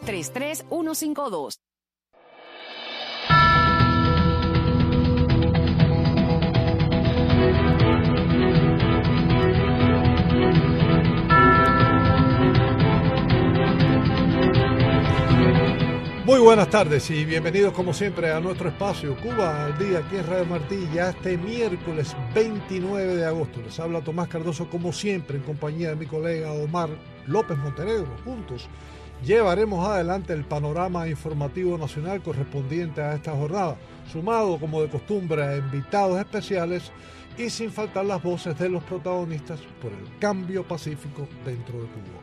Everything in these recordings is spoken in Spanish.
33152. Muy buenas tardes y bienvenidos como siempre a nuestro espacio Cuba al Día aquí en Radio Martí, ya este miércoles 29 de agosto. Les habla Tomás Cardoso como siempre en compañía de mi colega Omar López Montenegro. Juntos llevaremos adelante el panorama informativo nacional correspondiente a esta jornada, sumado como de costumbre a invitados especiales y sin faltar las voces de los protagonistas por el cambio pacífico dentro de Cuba.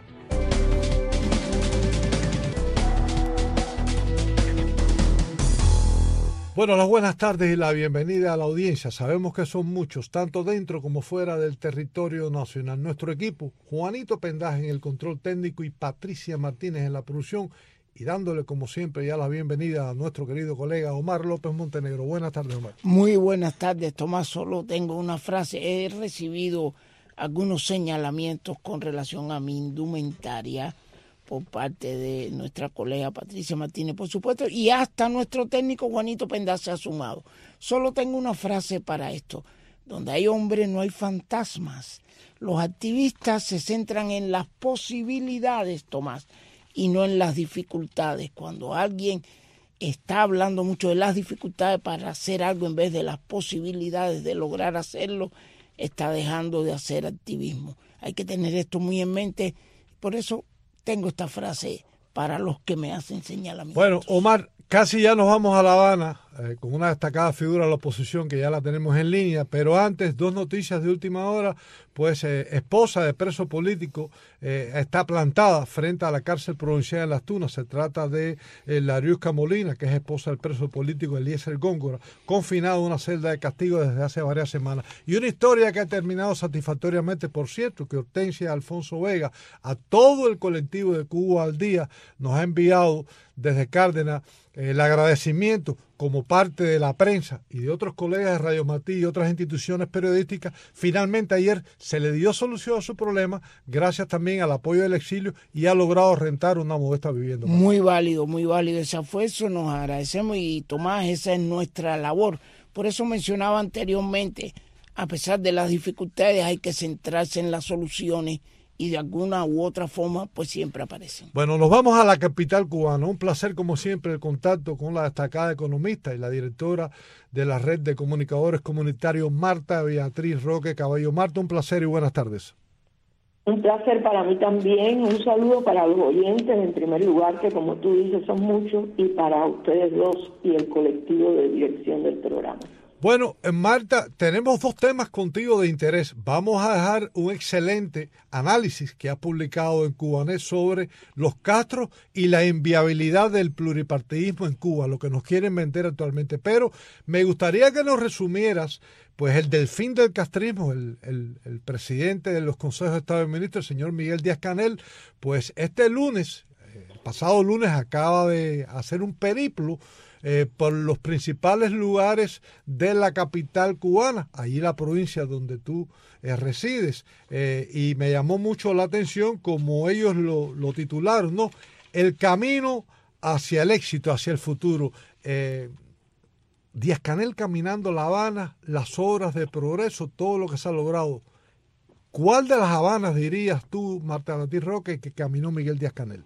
Bueno, las buenas tardes y la bienvenida a la audiencia. Sabemos que son muchos, tanto dentro como fuera del territorio nacional. Nuestro equipo, Juanito Pendaje en el control técnico y Patricia Martínez en la producción, y dándole como siempre ya la bienvenida a nuestro querido colega Omar López Montenegro. Buenas tardes, Omar. Muy buenas tardes, Tomás. Solo tengo una frase. He recibido algunos señalamientos con relación a mi indumentaria por parte de nuestra colega Patricia Martínez, por supuesto, y hasta nuestro técnico Juanito Pendaje se ha sumado. Solo tengo una frase para esto. Donde hay hombres no hay fantasmas. Los activistas se centran en las posibilidades, Tomás, y no en las dificultades. Cuando alguien está hablando mucho de las dificultades para hacer algo en vez de las posibilidades de lograr hacerlo, está dejando de hacer activismo. Hay que tener esto muy en mente. Por eso tengo esta frase para los que me hacen señalamientos. Bueno, Omar, casi ya nos vamos a La Habana con una destacada figura de la oposición que ya la tenemos en línea, pero antes, dos noticias de última hora. Pues esposa de preso político está plantada frente a la cárcel provincial de Las Tunas. Se trata de Lariusca Molina, que es esposa del preso político Eliezer Góngora, confinado en una celda de castigo desde hace varias semanas. Y una historia que ha terminado satisfactoriamente, por cierto, que Hortensia Alfonso Vega, a todo el colectivo de Cuba al Día, nos ha enviado desde Cárdenas el agradecimiento como parte de la prensa y de otros colegas de Radio Martí y otras instituciones periodísticas. Finalmente ayer se le dio solución a su problema gracias también al apoyo del exilio y ha logrado rentar una modesta vivienda. Muy válido ese esfuerzo, nos agradecemos y Tomás, esa es nuestra labor. Por eso mencionaba anteriormente, a pesar de las dificultades hay que centrarse en las soluciones y de alguna u otra forma pues siempre aparecen. Bueno, nos vamos a la capital cubana. Un placer como siempre el contacto con la destacada economista y la directora de la Red de Comunicadores Comunitarios, Marta Beatriz Roque Cabello. Marta, un placer y buenas tardes. Un placer para mí también. Un saludo para los oyentes en primer lugar, que como tú dices son muchos, y para ustedes dos y el colectivo de dirección del programa. Bueno, Marta, tenemos dos temas contigo de interés. Vamos a dejar un excelente análisis que has publicado en Cubanet sobre los castros y la inviabilidad del pluripartidismo en Cuba, lo que nos quieren vender actualmente. Pero me gustaría que nos resumieras pues el delfín del castrismo, el presidente de los consejos de Estado de Ministros, el señor Miguel Díaz-Canel, pues este lunes, el pasado lunes, acaba de hacer un periplo por los principales lugares de la capital cubana, allí la provincia donde tú resides, y me llamó mucho la atención como ellos lo titularon, ¿no? El camino hacia el éxito, hacia el futuro. Díaz-Canel caminando La Habana, las obras de progreso, todo lo que se ha logrado. ¿Cuál de las Habanas dirías tú, Marta Beatriz Roque, que caminó Miguel Díaz-Canel?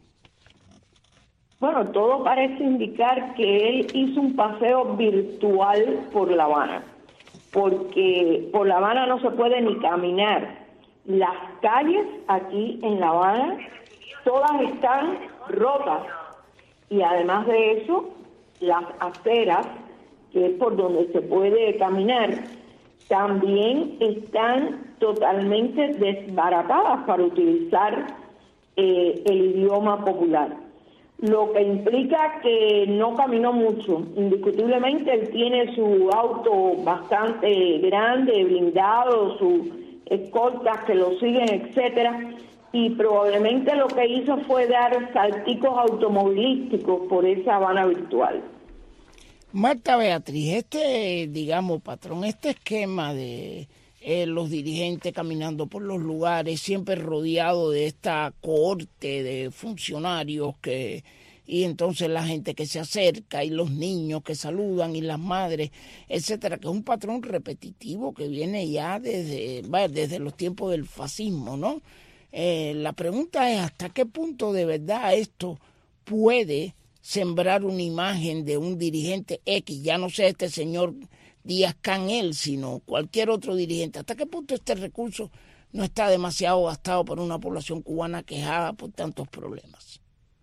Bueno, todo parece indicar que él hizo un paseo virtual por La Habana, porque por La Habana no se puede ni caminar. Las calles aquí en La Habana, todas están rotas, y además de eso, las aceras, que es por donde se puede caminar, también están totalmente desbaratadas para utilizar el idioma popular. Lo que implica que no caminó mucho. Indiscutiblemente él tiene su auto bastante grande, blindado, sus escoltas que lo siguen, etcétera, y probablemente lo que hizo fue dar salticos automovilísticos por esa Habana virtual. Marta Beatriz, patrón, este esquema de los dirigentes caminando por los lugares, siempre rodeado de esta cohorte de funcionarios que y entonces la gente que se acerca y los niños que saludan y las madres, etcétera, que es un patrón repetitivo que viene ya desde los tiempos del fascismo, ¿no? La pregunta es hasta qué punto de verdad esto puede sembrar una imagen de un dirigente X, ya no sea este señor Díaz-Canel, sino cualquier otro dirigente. ¿Hasta qué punto este recurso no está demasiado gastado por una población cubana quejada por tantos problemas?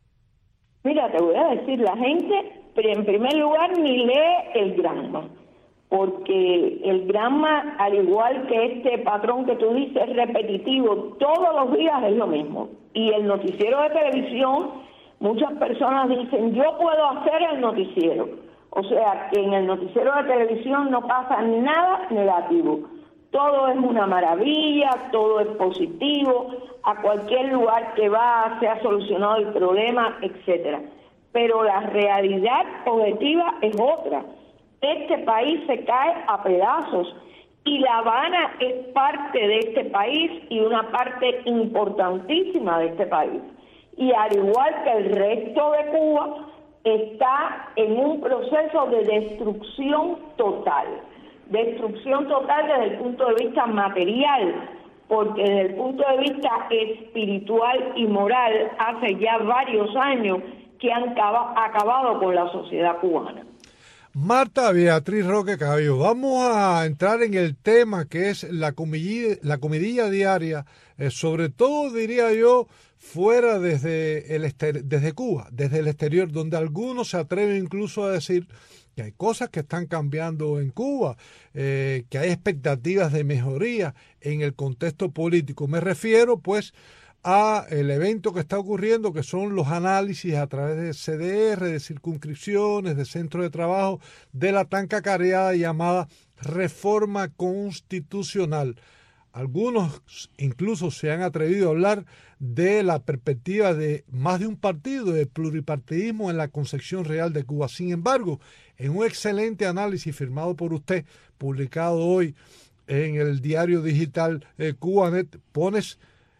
Mira, te voy a decir, la gente, en primer lugar, ni lee el Granma, porque el Granma, al igual que este patrón que tú dices, es repetitivo, todos los días es lo mismo. Y el noticiero de televisión, muchas personas dicen, yo puedo hacer el noticiero. O sea, que en el noticiero de televisión no pasa nada negativo. Todo es una maravilla, todo es positivo, a cualquier lugar que va se ha solucionado el problema, etcétera. Pero la realidad objetiva es otra. Este país se cae a pedazos y La Habana es parte de este país y una parte importantísima de este país. Y al igual que el resto de Cuba, está en un proceso de destrucción total. Destrucción total desde el punto de vista material, porque desde el punto de vista espiritual y moral hace ya varios años que han acabado con la sociedad cubana. Marta Beatriz Roque Cabello, vamos a entrar en el tema que es la comidilla diaria, sobre todo diría yo fuera desde Cuba, desde el exterior, donde algunos se atreven incluso a decir que hay cosas que están cambiando en Cuba, que hay expectativas de mejoría en el contexto político. Me refiero pues a el evento que está ocurriendo, que son los análisis a través de CDR, de circunscripciones, de centros de trabajo, de la tan cacareada llamada reforma constitucional. Algunos incluso se han atrevido a hablar de la perspectiva de más de un partido, de pluripartidismo en la concepción real de Cuba. Sin embargo, en un excelente análisis firmado por usted, publicado hoy en el diario digital Cubanet, pones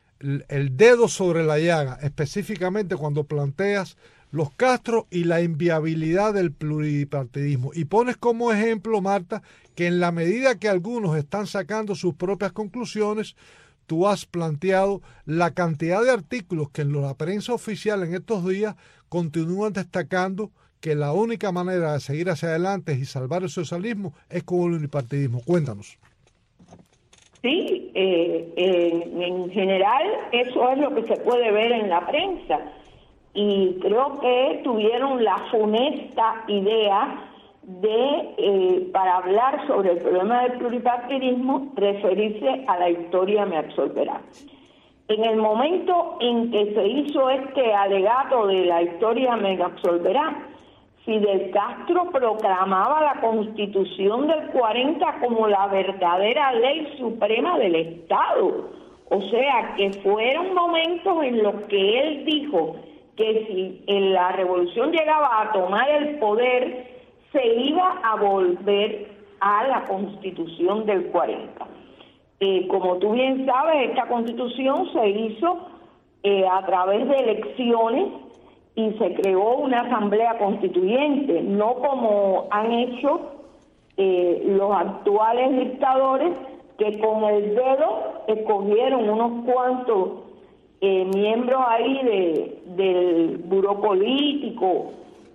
el dedo sobre la llaga, específicamente cuando planteas los castros y la inviabilidad del pluripartidismo. Y pones como ejemplo, Marta, que en la medida que algunos están sacando sus propias conclusiones, tú has planteado la cantidad de artículos que en la prensa oficial en estos días continúan destacando que la única manera de seguir hacia adelante y salvar el socialismo es con el unipartidismo. Cuéntanos. Sí, en general eso es lo que se puede ver en la prensa y creo que tuvieron la funesta idea de, para hablar sobre el problema del pluripartidismo, referirse a la historia me absolverá. En el momento en que se hizo este alegato de la historia me absolverá, Fidel Castro proclamaba la Constitución del 40 como la verdadera ley suprema del Estado. O sea, que fueron momentos en los que él dijo que si en la revolución llegaba a tomar el poder, se iba a volver a la Constitución del 40. Como tú bien sabes, esta Constitución se hizo a través de elecciones y se creó una asamblea constituyente, no como han hecho los actuales dictadores, que con el dedo escogieron unos cuantos miembros ahí del buró político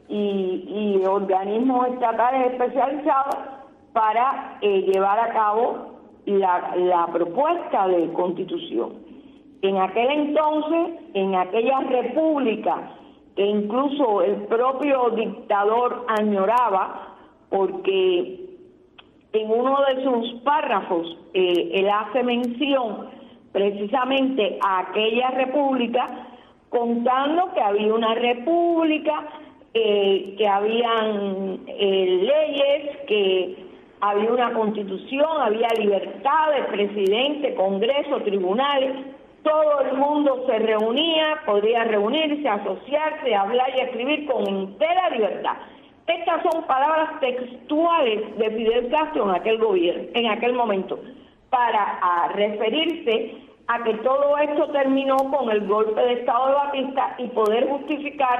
y organismos estatales especializados para llevar a cabo la propuesta de constitución. En aquel entonces, en aquella república, que incluso el propio dictador añoraba, porque en uno de sus párrafos él hace mención precisamente a aquella república, contando que había una república, que habían leyes, que había una constitución, había libertad de presidente, congreso, tribunales. Todo el mundo se reunía, podía reunirse, asociarse, hablar y escribir con entera libertad. Estas son palabras textuales de Fidel Castro en aquel gobierno, en aquel momento, para referirse a que todo esto terminó con el golpe de Estado de Batista y poder justificar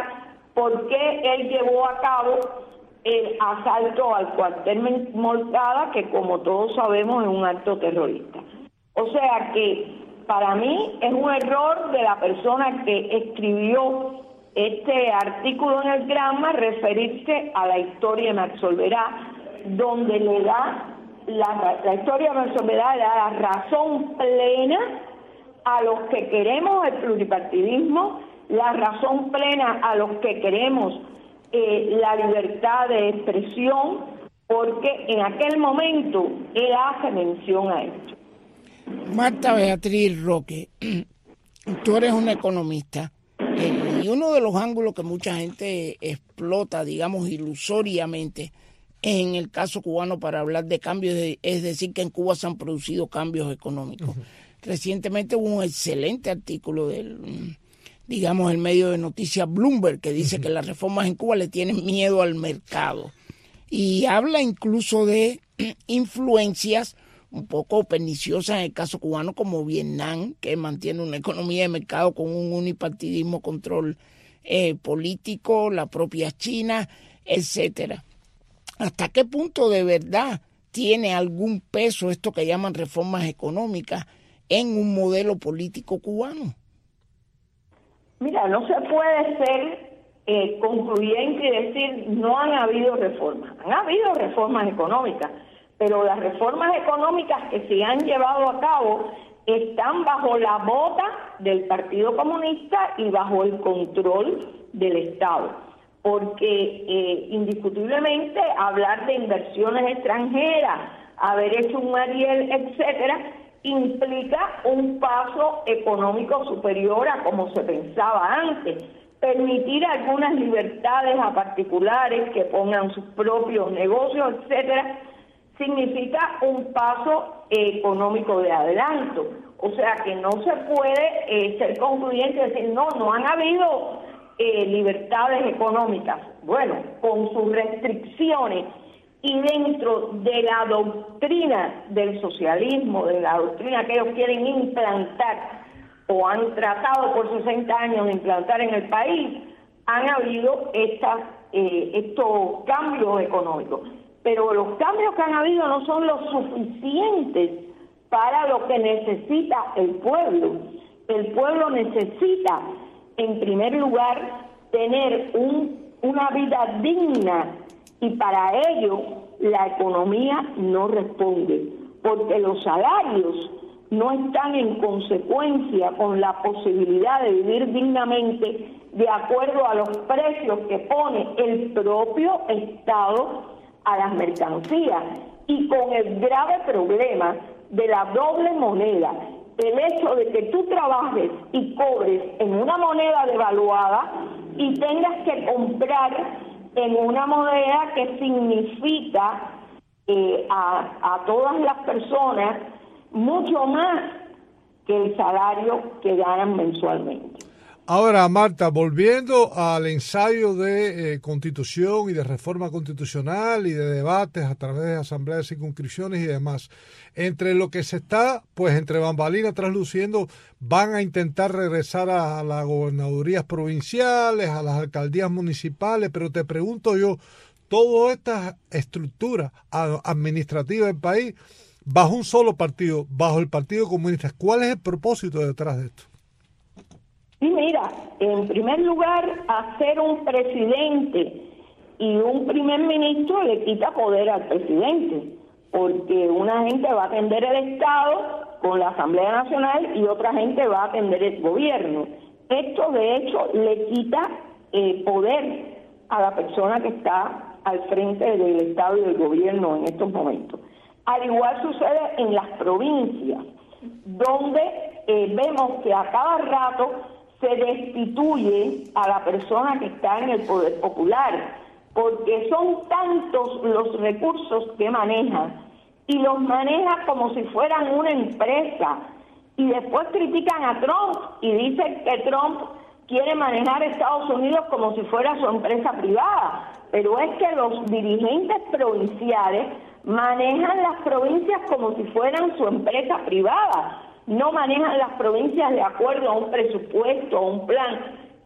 por qué él llevó a cabo el asalto al cuartel Moncada, que como todos sabemos es un acto terrorista. O sea que para mí es un error de la persona que escribió este artículo en el Granma referirse a la historia de Max Olvera, donde le da la historia de Max Olvera le da la razón plena a los que queremos el pluripartidismo, la razón plena a los que queremos la libertad de expresión, porque en aquel momento él hace mención a esto. Marta Beatriz Roque, tú eres una economista y uno de los ángulos que mucha gente explota, digamos, ilusoriamente en el caso cubano para hablar de cambios es decir que en Cuba se han producido cambios económicos. Recientemente hubo un excelente artículo del, digamos, el medio de noticias Bloomberg, que dice que las reformas en Cuba le tienen miedo al mercado. Y habla incluso de influencias un poco perniciosas en el caso cubano, como Vietnam, que mantiene una economía de mercado con un unipartidismo control político, la propia China, etcétera. ¿Hasta qué punto de verdad tiene algún peso esto que llaman reformas económicas en un modelo político cubano? Mira, no se puede ser concluyente y decir no han habido reformas. Han habido reformas económicas, pero las reformas económicas que se han llevado a cabo están bajo la bota del Partido Comunista y bajo el control del Estado. Porque indiscutiblemente hablar de inversiones extranjeras, haber hecho un Ariel, etcétera, implica un paso económico superior a como se pensaba antes. Permitir algunas libertades a particulares que pongan sus propios negocios, etcétera, significa un paso económico de adelanto. O sea que no se puede ser concluyente y decir no han habido libertades económicas. Bueno, con sus restricciones y dentro de la doctrina del socialismo, de la doctrina que ellos quieren implantar o han tratado por 60 años de implantar en el país, han habido estos cambios económicos. Pero los cambios que han habido no son los suficientes para lo que necesita el pueblo. El pueblo necesita, en primer lugar, tener una vida digna, y para ello la economía no responde, porque los salarios no están en consecuencia con la posibilidad de vivir dignamente de acuerdo a los precios que pone el propio Estado a las mercancías, y con el grave problema de la doble moneda, el hecho de que tú trabajes y cobres en una moneda devaluada y tengas que comprar en una moneda que significa a todas las personas mucho más que el salario que ganan mensualmente. Ahora, Marta, volviendo al ensayo de constitución y de reforma constitucional y de debates a través de asambleas de circunscripciones y demás, entre lo que se está, pues entre bambalinas trasluciendo, van a intentar regresar a las gobernadurías provinciales, a las alcaldías municipales, pero te pregunto yo, toda esta estructura administrativa del país, bajo un solo partido, bajo el Partido Comunista, ¿cuál es el propósito detrás de esto? Sí, mira, en primer lugar, hacer un presidente y un primer ministro le quita poder al presidente, porque una gente va a atender el Estado con la Asamblea Nacional y otra gente va a atender el gobierno. Esto, de hecho, le quita poder a la persona que está al frente del Estado y del gobierno en estos momentos. Al igual sucede en las provincias, donde vemos que a cada rato se destituye a la persona que está en el poder popular, porque son tantos los recursos que maneja y los maneja como si fueran una empresa, y después critican a Trump y dicen que Trump quiere manejar Estados Unidos como si fuera su empresa privada, pero es que los dirigentes provinciales manejan las provincias como si fueran su empresa privada. No manejan las provincias de acuerdo a un presupuesto, a un plan.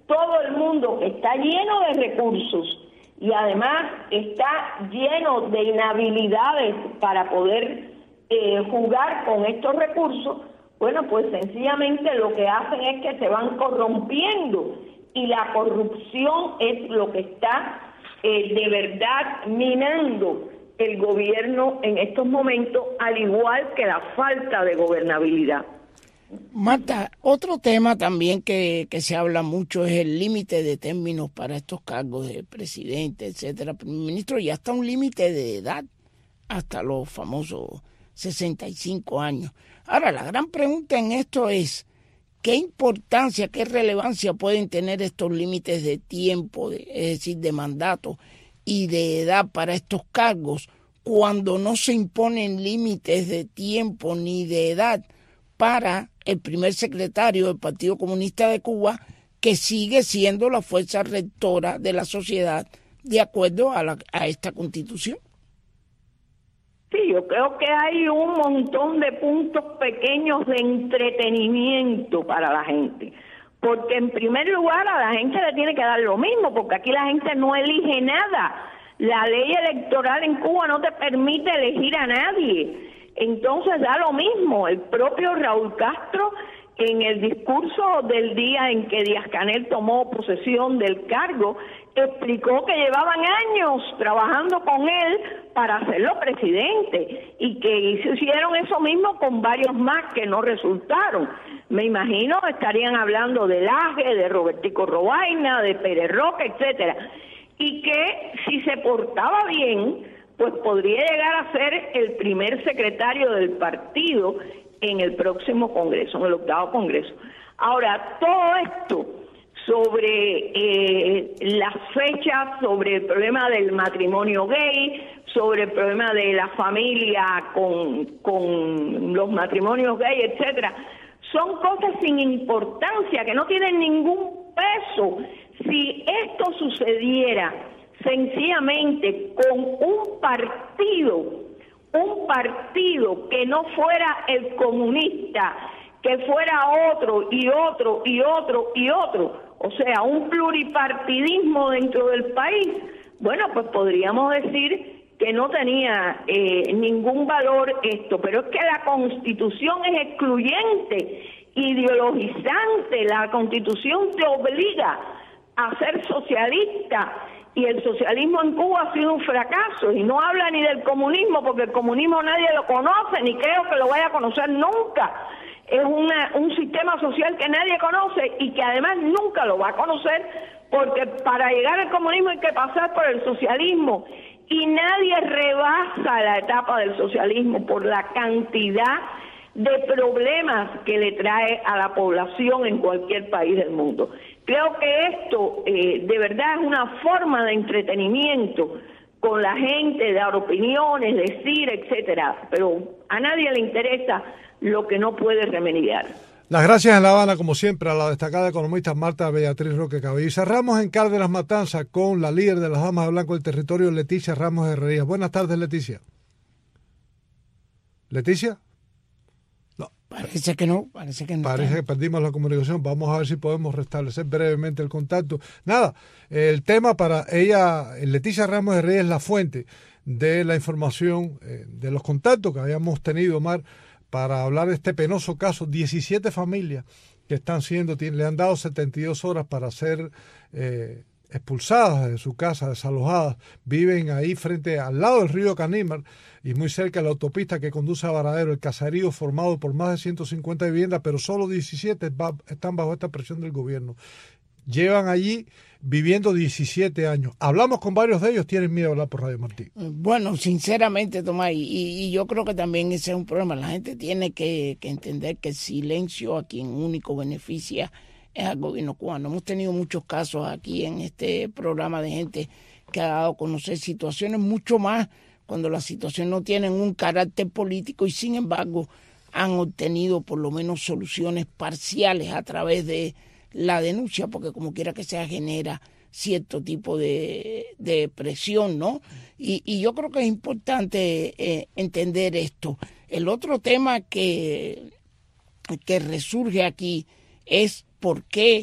todo el mundo que está lleno de recursos y además está lleno de inhabilidades para poder jugar con estos recursos, bueno, pues sencillamente lo que hacen es que se van corrompiendo y la corrupción es lo que está de verdad minando el gobierno en estos momentos, al igual que la falta de gobernabilidad. Marta, otro tema también que se habla mucho es el límite de términos para estos cargos de presidente, etcétera. Primer ministro, ya está un límite de edad hasta los famosos 65 años. Ahora, la gran pregunta en esto es, ¿qué importancia, qué relevancia pueden tener estos límites de tiempo, es decir, de mandato y de edad para estos cargos, cuando no se imponen límites de tiempo ni de edad para el primer secretario del Partido Comunista de Cuba, que sigue siendo la fuerza rectora de la sociedad de acuerdo a esta Constitución? Sí, yo creo que hay un montón de puntos pequeños de entretenimiento para la gente, porque en primer lugar a la gente le tiene que dar lo mismo, porque aquí la gente no elige nada. La ley electoral en Cuba no te permite elegir a nadie. Entonces da lo mismo. El propio Raúl Castro, en el discurso del día en que Díaz-Canel tomó posesión del cargo, explicó que llevaban años trabajando con él para hacerlo presidente y que hicieron eso mismo con varios más que no resultaron. Me imagino estarían hablando de Laje, de Robertico Robaina, de Pérez Roca, etcétera, y que si se portaba bien, pues podría llegar a ser el primer secretario del partido en el próximo Congreso, en el 8º Congreso. Ahora, todo esto sobre las fechas, sobre el problema del matrimonio gay, sobre el problema de la familia con los matrimonios gay, etcétera, son cosas sin importancia, que no tienen ningún peso. Si esto sucediera sencillamente con un partido que no fuera el comunista, que fuera otro y otro y otro y otro, o sea, un pluripartidismo dentro del país, bueno, pues podríamos decir que no tenía ningún valor esto, pero es que la Constitución es excluyente, ideologizante. La Constitución te obliga a ser socialista y el socialismo en Cuba ha sido un fracaso, y no habla ni del comunismo, porque el comunismo nadie lo conoce, ni creo que lo vaya a conocer nunca. Es un sistema social que nadie conoce y que además nunca lo va a conocer, porque para llegar al comunismo hay que pasar por el socialismo, y nadie rebasa la etapa del socialismo por la cantidad de problemas que le trae a la población en cualquier país del mundo. Creo que esto de verdad es una forma de entretenimiento con la gente, de dar opiniones, decir, etcétera, pero a nadie le interesa lo que no puede remediar. Las gracias en La Habana, como siempre, a la destacada economista Marta Beatriz Roque Cabello. Y cerramos en Cárdenas Matanzas con la líder de las damas de blanco del territorio, Leticia Ramos Herrerías. Buenas tardes, Leticia. ¿Leticia? No. Parece que no. Parece que perdimos la comunicación. Vamos a ver si podemos restablecer brevemente el contacto. Nada, el tema para ella, Leticia Ramos Herrerías, es la fuente de la información, de los contactos que habíamos tenido, Omar, para hablar de este penoso caso. 17 familias que están le han dado 72 horas para ser expulsadas de su casa, desalojadas. Viven ahí al lado del río Canímar y muy cerca de la autopista que conduce a Varadero, el caserío formado por más de 150 viviendas, pero solo 17 están bajo esta presión del gobierno. Llevan allí viviendo 17 años. Hablamos con varios de ellos, tienen miedo a hablar por Radio Martí. Bueno, sinceramente, Tomás, y yo creo que también ese es un problema. La gente tiene que entender que el silencio a quien único beneficia es al gobierno cubano. Hemos tenido muchos casos aquí en este programa de gente que ha dado a conocer situaciones mucho más cuando las situaciones no tienen un carácter político y sin embargo han obtenido por lo menos soluciones parciales a través de la denuncia, porque como quiera que sea genera cierto tipo de presión, ¿no? Y yo creo que es importante entender esto. El otro tema que resurge aquí es por qué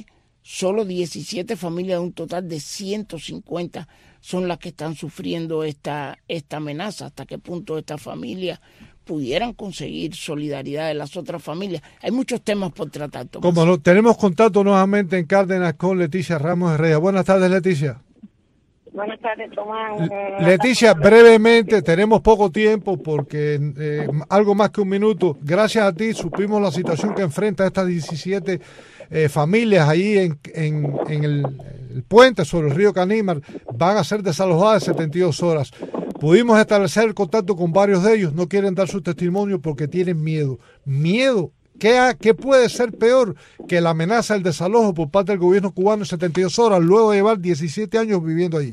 solo 17 familias de un total de 150 son las que están sufriendo esta amenaza. ¿Hasta qué punto estas familias pudieran conseguir solidaridad de las otras familias? Hay muchos temas por tratar, Tomás. Como no, tenemos contacto nuevamente en Cárdenas con Leticia Ramos Herrera. Buenas tardes, Leticia. Buenas tardes, Tomás. Leticia, brevemente, tenemos poco tiempo porque algo más que un minuto. Gracias a ti supimos la situación que enfrenta estas 17 familias ahí en el puente sobre el río Canímar. Van a ser desalojadas en 72 horas. Pudimos establecer contacto con varios de ellos. No quieren dar su testimonio porque tienen miedo. ¿Miedo? ¿Qué puede ser peor que la amenaza del desalojo por parte del gobierno cubano en 72 horas, luego de llevar 17 años viviendo allí?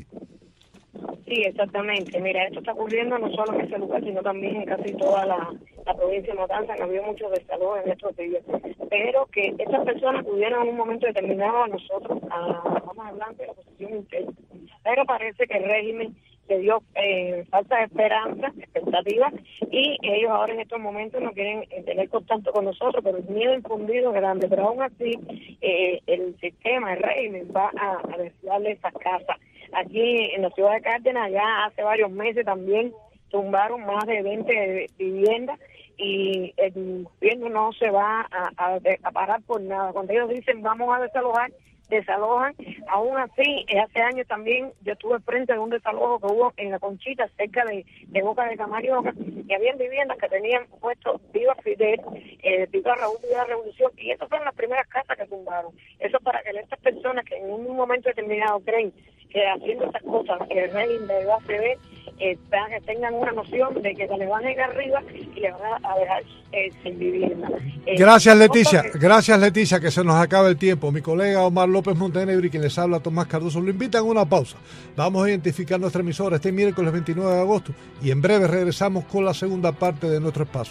Sí, exactamente. Mira, esto está ocurriendo no solo en ese lugar, sino también en casi toda la provincia de Matanzas, que había muchos desalojos en estos días. Pero que estas personas pudieran en un momento determinado a nosotros, vamos a hablar de la oposición interna. Pero parece que el régimen le dio falta de esperanza, expectativas, y ellos ahora en estos momentos no quieren tener contacto con nosotros, pero el miedo infundido es grande. Pero aún así, el sistema, el régimen va a desviarle esas casas. Aquí en la ciudad de Cárdenas, ya hace varios meses también tumbaron más de 20 viviendas y el gobierno no se va a parar por nada. Cuando ellos dicen vamos a desalojar, desalojan. Aún así, hace años también yo estuve frente de un desalojo que hubo en La Conchita, cerca de Boca de Camarioca, y habían viviendas que tenían puesto Viva Fidel, Viva Raúl, Viva Revolución, y esas fueron las primeras casas que tumbaron. Eso para que estas personas que en un momento determinado creen que haciendo estas cosas el régimen le va a ceder, que tengan una noción de que se le van a ir arriba y le van a dejar sin vivienda. Gracias, Leticia, que se nos acaba el tiempo. Mi colega Omar López Montenegro y quien les habla, Tomás Cardoso, lo invitan a una pausa. Vamos a identificar nuestra emisora este miércoles 29 de agosto y en breve regresamos con la segunda parte de nuestro espacio.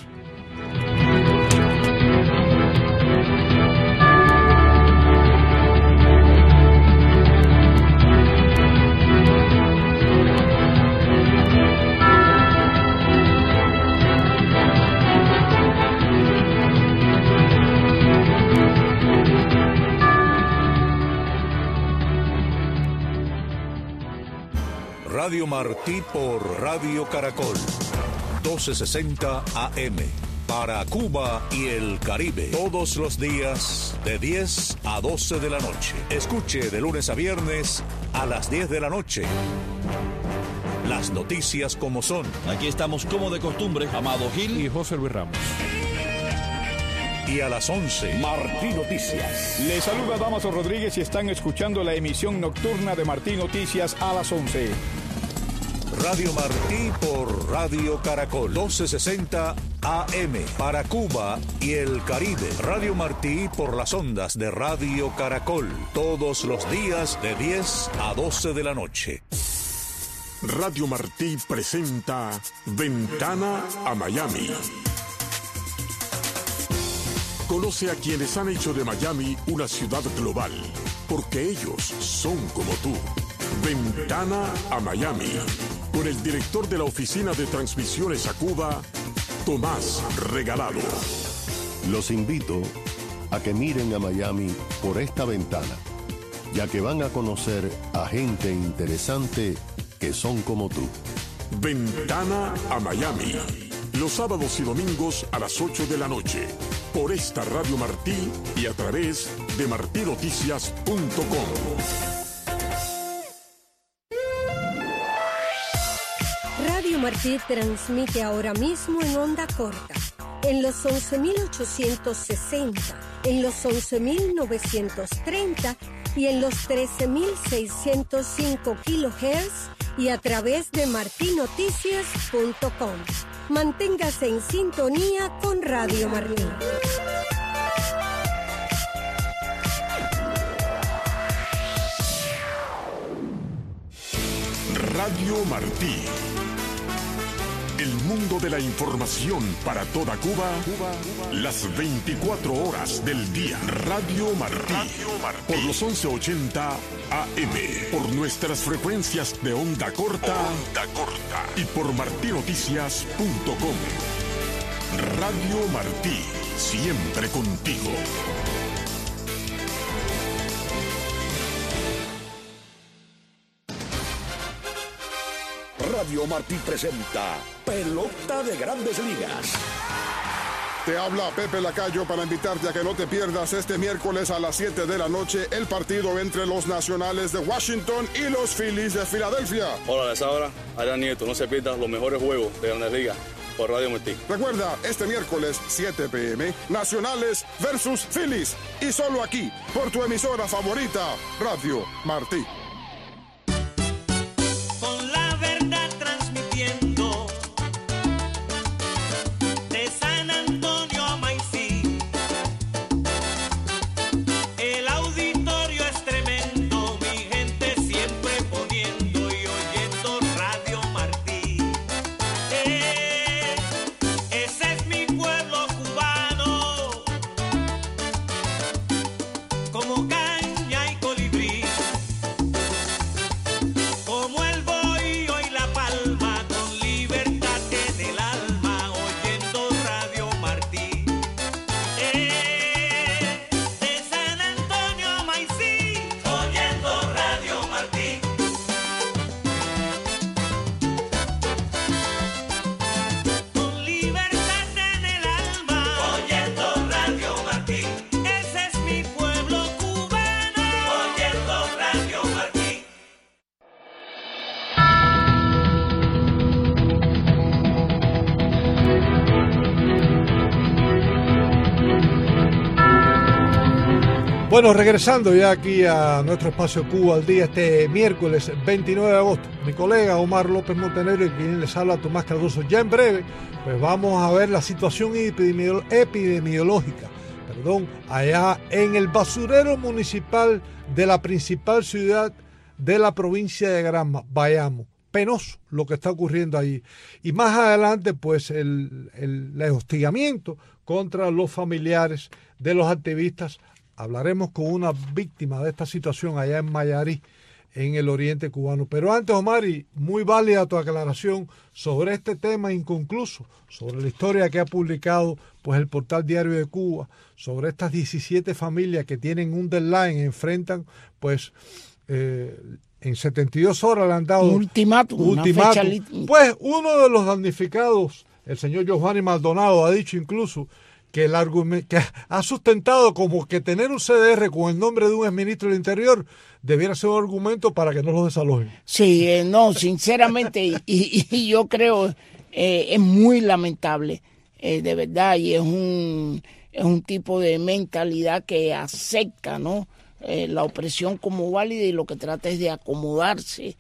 Radio Martí por Radio Caracol, 1260 AM, para Cuba y el Caribe, todos los días de 10 a 12 de la noche. Escuche de lunes a viernes a las 10 de la noche. Las noticias como son. Aquí estamos como de costumbre, Amado Gil y José Luis Ramos. Y a las 11, Martí Noticias. Les saluda Damaso Rodríguez y están escuchando la emisión nocturna de Martí Noticias a las 11. Radio Martí por Radio Caracol, 1260 AM, para Cuba y el Caribe. Radio Martí por las ondas de Radio Caracol, todos los días de 10 a 12 de la noche. Radio Martí presenta Ventana a Miami. Conoce a quienes han hecho de Miami una ciudad global, porque ellos son como tú. Ventana a Miami, con el director de la Oficina de Transmisiones a Cuba, Tomás Regalado. Los invito a que miren a Miami por esta ventana, ya que van a conocer a gente interesante que son como tú. Ventana a Miami, los sábados y domingos a las 8 de la noche, por esta Radio Martí y a través de martinoticias.com. Radio Martí transmite ahora mismo en onda corta, en los 11.860, en los 11.930 y en los 13.605 kHz y a través de martinoticias.com. Manténgase en sintonía con Radio Martí. Radio Martí. El mundo de la información para toda Cuba, las 24 horas del día. Radio Martí. Por los 1180 AM. Por nuestras frecuencias de onda corta. Y por martinoticias.com. Radio Martí. Siempre contigo. Radio Martí presenta Pelota de Grandes Ligas. Te habla Pepe Lacayo para invitarte a que no te pierdas este miércoles a las 7 de la noche el partido entre los Nacionales de Washington y los Phillies de Filadelfia. Hola, a esa hora, Adrián Nieto, no se pierdan los mejores juegos de Grandes Ligas por Radio Martí. Recuerda, este miércoles 7 p.m. Nacionales versus Phillies, y solo aquí, por tu emisora favorita, Radio Martí. Con la verdad transmitiendo de San Antonio a Maicí. El auditorio es tremendo, mi gente siempre poniendo y oyendo Radio Martí. Ese es mi pueblo cubano, como caña y colibrí. Como el bohío y la palma, con libertad en el alma, oyendo Radio Martí. De San Antonio a Maicí, oyendo Radio Martí. Con libertad en el alma, oyendo Radio Martí. Ese es mi pueblo cubano, oyendo Radio Martí. Bueno, regresando ya aquí a nuestro espacio Cuba al día, este miércoles 29 de agosto, mi colega Omar López Montenegro y quien les habla Tomás Cardoso. Ya en breve, pues vamos a ver la situación epidemiológica, allá en el basurero municipal de la principal ciudad de la provincia de Granma, Bayamo. Penoso lo que está ocurriendo allí. Y más adelante, pues el hostigamiento contra los familiares de los activistas. Hablaremos con una víctima de esta situación allá en Mayarí, en el oriente cubano. Pero antes, Omar, y muy válida tu aclaración sobre este tema inconcluso, sobre la historia que ha publicado pues el portal Diario de Cuba, sobre estas 17 familias que tienen un deadline, enfrentan pues en 72 horas le han dado ultimátum. Pues uno de los damnificados, el señor Giovanni Maldonado, ha dicho incluso que el argumento que ha sustentado como que tener un CDR con el nombre de un exministro del Interior debiera ser un argumento para que no los desalojen. Sí, no, sinceramente, y yo creo es muy lamentable, de verdad, y es un tipo de mentalidad que acepta, ¿no?, la opresión como válida, y lo que trata es de acomodarse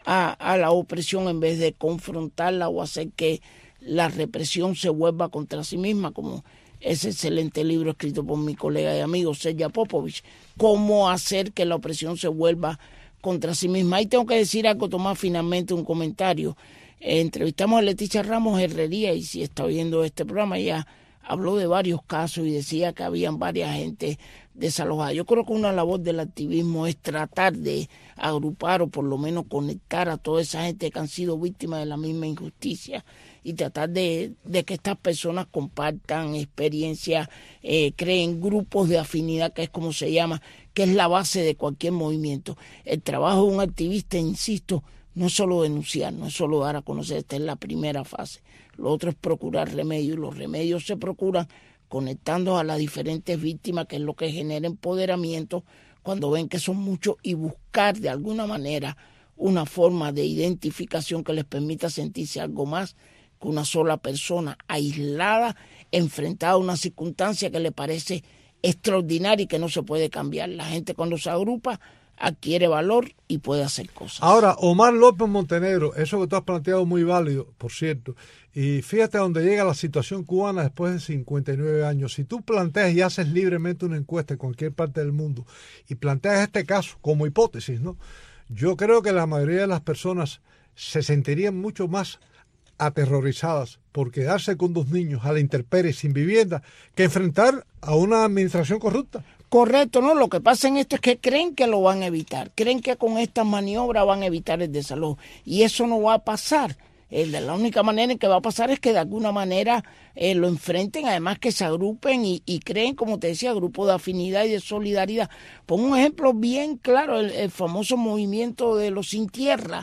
a la opresión en vez de confrontarla o hacer que la represión se vuelva contra sí misma, como ese excelente libro escrito por mi colega y amigo Sergio Popovich, cómo hacer que la opresión se vuelva contra sí misma. Ahí tengo que decir algo, Tomás, finalmente un comentario. Entrevistamos a Leticia Ramos Herrería, y si está oyendo este programa, ella habló de varios casos y decía que habían varias gente desalojada. Yo creo que una labor del activismo es tratar de agrupar o por lo menos conectar a toda esa gente que han sido víctimas de la misma injusticia, y tratar de que estas personas compartan experiencias, creen grupos de afinidad, que es como se llama, que es la base de cualquier movimiento. El trabajo de un activista, insisto, no es solo denunciar, no es solo dar a conocer, esta es la primera fase. Lo otro es procurar remedios, y los remedios se procuran conectando a las diferentes víctimas, que es lo que genera empoderamiento cuando ven que son muchos, y buscar de alguna manera una forma de identificación que les permita sentirse algo más que una sola persona aislada, enfrentada a una circunstancia que le parece extraordinaria y que no se puede cambiar. La gente, cuando se agrupa, adquiere valor y puede hacer cosas. Ahora, Omar López Montenegro, eso que tú has planteado es muy válido, por cierto, y fíjate a dónde llega la situación cubana después de 59 años. Si tú planteas y haces libremente una encuesta en cualquier parte del mundo y planteas este caso como hipótesis, ¿no?, yo creo que la mayoría de las personas se sentirían mucho más aterrorizadas por quedarse con 2 niños a la intemperie sin vivienda que enfrentar a una administración corrupta. Correcto, ¿no? Lo que pasa en esto es que creen que lo van a evitar, creen que con esta maniobra van a evitar el desalojo, y eso no va a pasar. La única manera en que va a pasar es que de alguna manera lo enfrenten, además que se agrupen y creen, como te decía, grupos de afinidad y de solidaridad. Pongo un ejemplo bien claro, el famoso movimiento de los sin tierra.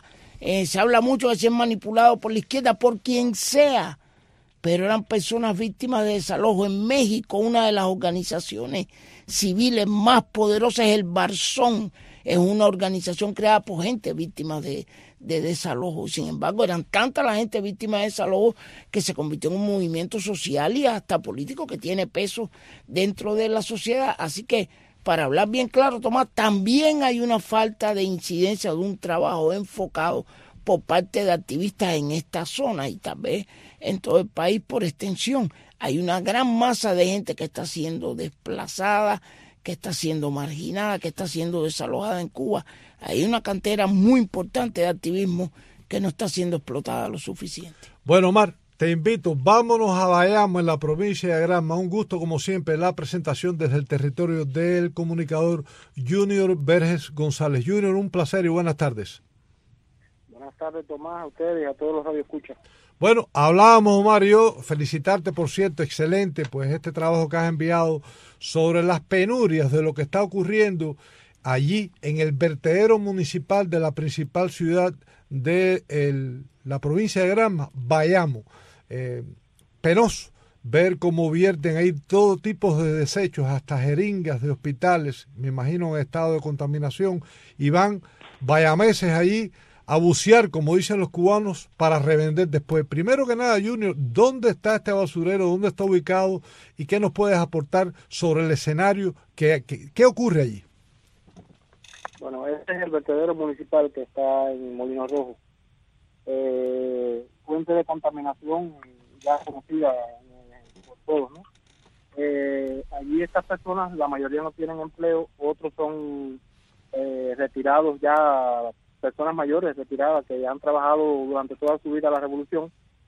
Se habla mucho de ser manipulado por la izquierda, por quien sea, pero eran personas víctimas de desalojo. En México, una de las organizaciones civiles más poderosas es el Barzón. Es una organización creada por gente víctima de desalojo. Sin embargo, eran tanta la gente víctima de desalojo que se convirtió en un movimiento social y hasta político que tiene peso dentro de la sociedad. Así que, para hablar bien claro, Tomás, también hay una falta de incidencia de un trabajo enfocado por parte de activistas en esta zona y tal vez en todo el país por extensión. Hay una gran masa de gente que está siendo desplazada, que está siendo marginada, que está siendo desalojada en Cuba. Hay una cantera muy importante de activismo que no está siendo explotada lo suficiente. Bueno, Omar, te invito, vámonos a Bayamo, en la provincia de Granma. Un gusto, como siempre, la presentación desde el territorio del comunicador Junior Verges González. Junior, un placer y buenas tardes. Buenas tardes, Tomás, a ustedes y a todos los radioescuchas. Bueno, hablábamos, Omar y yo, felicitarte, por cierto, excelente, pues este trabajo que has enviado sobre las penurias de lo que está ocurriendo allí en el vertedero municipal de la principal ciudad de la provincia de Granma, Bayamo. Penoso ver cómo vierten ahí todo tipo de desechos, hasta jeringas de hospitales, me imagino en estado de contaminación, y van bayameses allí a bucear, como dicen los cubanos, para revender después. Primero que nada, Junior, ¿dónde está este basurero? ¿Dónde está ubicado? ¿Y qué nos puedes aportar sobre el escenario? ¿Qué ocurre allí? Bueno, este es el vertedero municipal que está en Molino Rojo. Fuente de contaminación ya conocida por todos, ¿no? Allí estas personas, la mayoría no tienen empleo, otros son retirados ya, personas mayores retiradas que ya han trabajado durante toda su vida la revolución,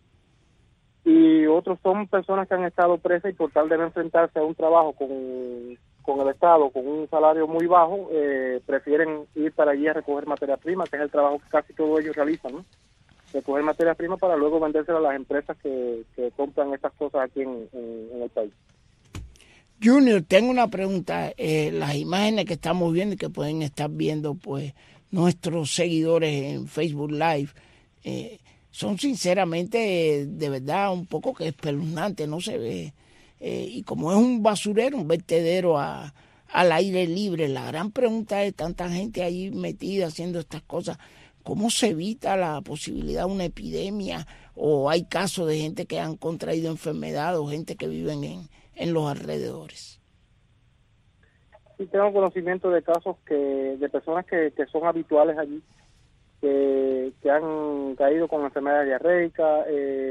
y otros son personas que han estado presas y por tal de no enfrentarse a un trabajo con el Estado, con un salario muy bajo, prefieren ir para allí a recoger materia prima, que es el trabajo que casi todos ellos realizan, ¿no? Recoger materia prima para luego vendérsela a las empresas que compran estas cosas aquí en el país. Junior, tengo una pregunta. Las imágenes que estamos viendo y que pueden estar viendo pues nuestros seguidores en Facebook Live son sinceramente de verdad un poco que espeluznante, no se ve. Y como es un basurero, un vertedero al aire libre, la gran pregunta es, tanta gente ahí metida haciendo estas cosas, ¿cómo se evita la posibilidad de una epidemia? ¿O hay casos de gente que han contraído enfermedad o gente que viven en los alrededores? Sí, tengo conocimiento de casos de personas que son habituales allí, que han caído con enfermedades diarreicas,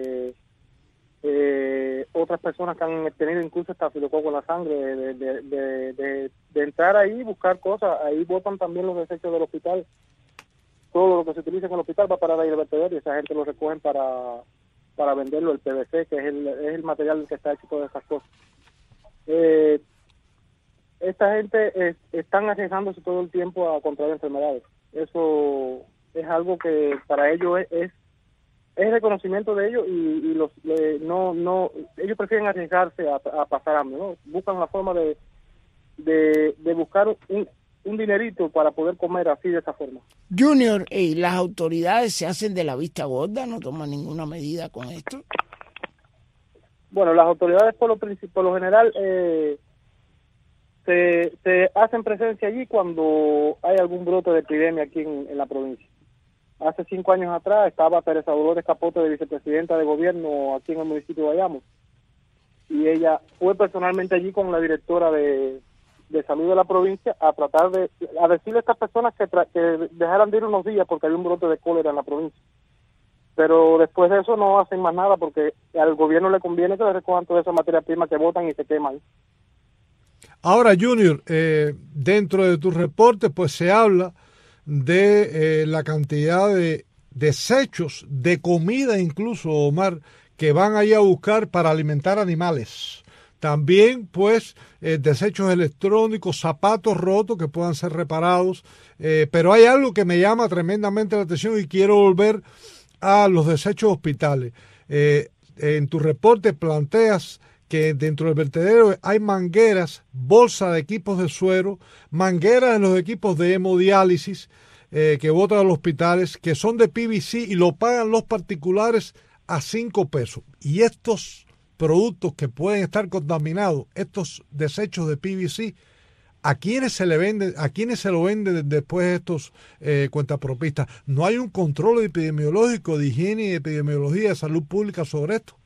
otras personas que han tenido incluso estafilococo en la sangre, de entrar ahí y buscar cosas. Ahí botan también los desechos del hospital. Todo lo que se utiliza en el hospital va a parar ahí el vertedero y esa gente lo recogen para venderlo, el PVC, que es el material del que está hecho todas esas cosas. Esta gente están arriesgándose todo el tiempo a contraer enfermedades. Eso es algo que para ellos es reconocimiento de ellos, y ellos prefieren arriesgarse a pasar hambre, ¿no? Buscan la forma de buscar un dinerito para poder comer así, de esa forma. Junior, ¿las autoridades se hacen de la vista gorda? ¿No toman ninguna medida con esto? Bueno, las autoridades por lo general se hacen presencia allí cuando hay algún brote de epidemia aquí en la provincia. Hace 5 años atrás estaba Teresa Dolores Capote, de vicepresidenta de gobierno aquí en el municipio de Bayamo, y ella fue personalmente allí con la directora de salud de la provincia a tratar a decirle a estas personas que dejaran de ir unos días porque había un brote de cólera en la provincia. Pero después de eso no hacen más nada porque al gobierno le conviene que le recojan toda esa materia prima que botan y se queman. Ahora, Junior, dentro de tu reporte pues se habla de la cantidad de desechos de comida, incluso, Omar, que van ahí a buscar para alimentar animales. También, pues, desechos electrónicos, zapatos rotos que puedan ser reparados. Pero hay algo que me llama tremendamente la atención y quiero volver a los desechos hospitales. En tu reporte planteas que dentro del vertedero hay mangueras, bolsas de equipos de suero, mangueras en los equipos de hemodiálisis, que botan a los hospitales, que son de PVC y lo pagan los particulares a 5 pesos. Y estos productos que pueden estar contaminados, estos desechos de PVC, ¿a quiénes se le venden, a quiénes se lo venden después estos cuentapropistas? ¿No hay un control epidemiológico de higiene y epidemiología de salud pública sobre esto?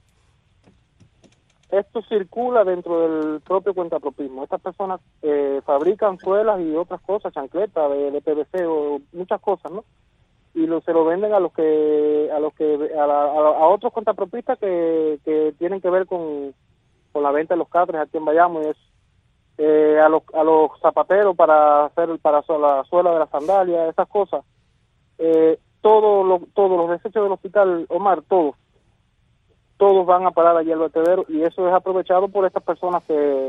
Esto circula dentro del propio cuentapropismo. Estas personas fabrican suelas y otras cosas, chancletas de PVC o muchas cosas, ¿no? Y se lo venden a otros cuentapropistas que tienen que ver con la venta de los catres aquí en Bayamo y eso. A los zapateros para la suela de la sandalia, esas cosas. Todos los desechos del hospital, Omar, todos van a parar allí al vertedero, y eso es aprovechado por estas personas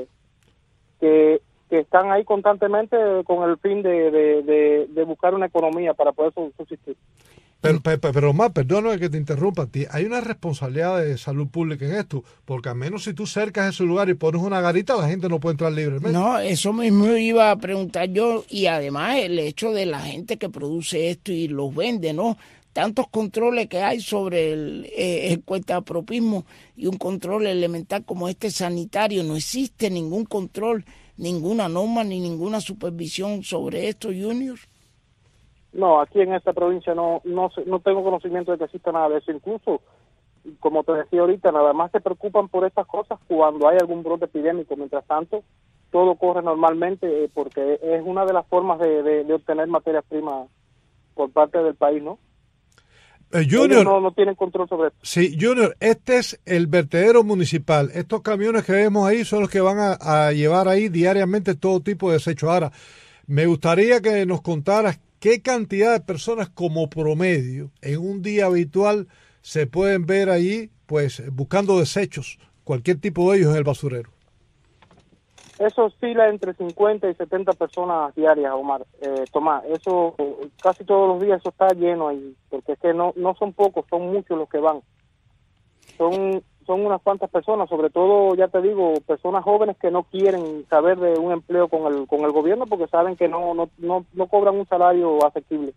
que están ahí constantemente con el fin de buscar una economía para poder subsistir. Pero Omar, perdóname que te interrumpa, hay una responsabilidad de salud pública en esto, porque al menos si tú cercas ese lugar y pones una garita, la gente no puede entrar libremente. No, eso mismo iba a preguntar yo, y además el hecho de la gente que produce esto y los vende, ¿no? Tantos controles que hay sobre el cuentapropismo y un control elemental como este sanitario, no existe ningún control, ninguna norma ni ninguna supervisión sobre esto, Junior. No, aquí en esta provincia no tengo conocimiento de que exista nada de eso. Incluso, como te decía ahorita, nada más se preocupan por estas cosas cuando hay algún brote epidémico. Mientras tanto, todo corre normalmente porque es una de las formas de obtener materias primas por parte del país, ¿no? Junior, no tienen control sobre esto. Sí, Junior, este es el vertedero municipal. Estos camiones que vemos ahí son los que van a llevar ahí diariamente todo tipo de desechos. Ahora, me gustaría que nos contaras qué cantidad de personas como promedio en un día habitual se pueden ver allí, pues, buscando desechos, cualquier tipo de ellos en el basurero. Eso oscila entre 50 y 70 personas diarias, Omar. Tomás, eso casi todos los días eso está lleno ahí, porque es que no son pocos, son muchos los que van. Son unas cuantas personas, sobre todo, ya te digo, personas jóvenes que no quieren saber de un empleo con el gobierno porque saben que no cobran un salario asequible.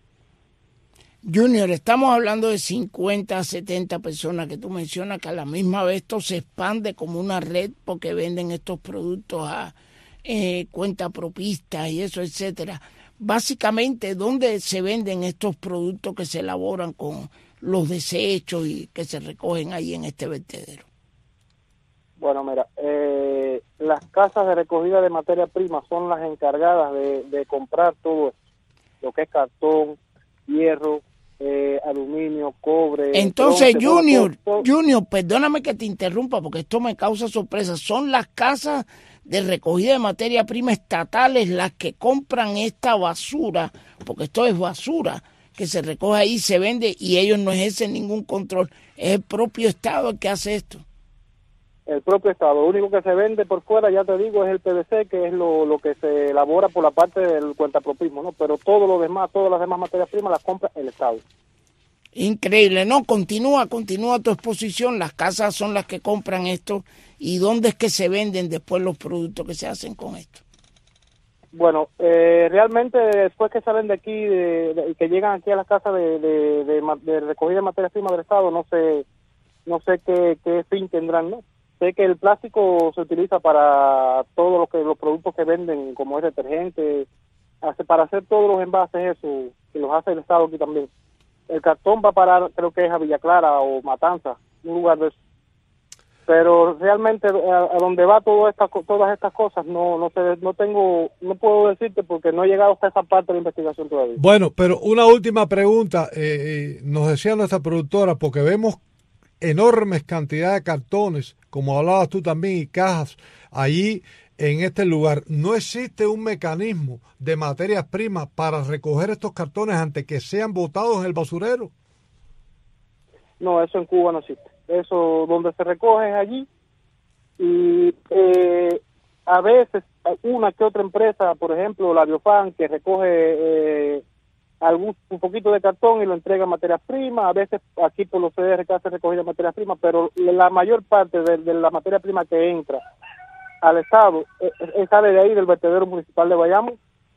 Junior, estamos hablando de 50 a 70 personas que tú mencionas, que a la misma vez esto se expande como una red porque venden estos productos a cuentapropistas y eso, etcétera. Básicamente, ¿dónde se venden estos productos que se elaboran con los desechos y que se recogen ahí en este vertedero? Bueno, mira, las casas de recogida de materia prima son las encargadas de comprar todo esto, lo que es cartón, hierro, aluminio, cobre. Entonces, bronce, Junior, perdóname que te interrumpa porque esto me causa sorpresa. Son las casas de recogida de materia prima estatales las que compran esta basura, porque esto es basura que se recoge ahí, se vende y ellos no ejercen ningún control. Es el propio Estado el que hace esto. El propio Estado. Lo único que se vende por fuera, ya te digo, es el PVC, que es lo que se elabora por la parte del cuentapropismo, ¿no? Pero todo lo demás, todas las demás materias primas las compra el Estado. Increíble, ¿no? Continúa tu exposición. Las casas son las que compran esto. ¿Y dónde es que se venden después los productos que se hacen con esto? Bueno, realmente después que salen de aquí y que llegan aquí a las casas de recogida de materias primas del Estado, no sé qué fin tendrán, ¿no? Sé que el plástico se utiliza para todos los productos que venden, como es detergente, para hacer todos los envases, eso, que los hace el Estado aquí también. El cartón va a parar, creo que es a Villa Clara o Matanza, un lugar de eso. Pero realmente a donde va todas estas cosas no puedo decirte porque no he llegado hasta esa parte de la investigación todavía. Bueno, pero una última pregunta, nos decía nuestra productora, porque vemos enormes cantidades de cartones, como hablabas tú también, y cajas allí en este lugar. ¿No existe un mecanismo de materias primas para recoger estos cartones antes que sean botados en el basurero? No, eso en Cuba no existe. Eso donde se recoge es allí y a veces una que otra empresa, por ejemplo la Biofan, que recoge un poquito de cartón y lo entrega a materias primas. A veces aquí por los CDRK se recoge materias primas, pero la mayor parte de la materia prima que entra al Estado sale de ahí, del vertedero municipal de Bayamo,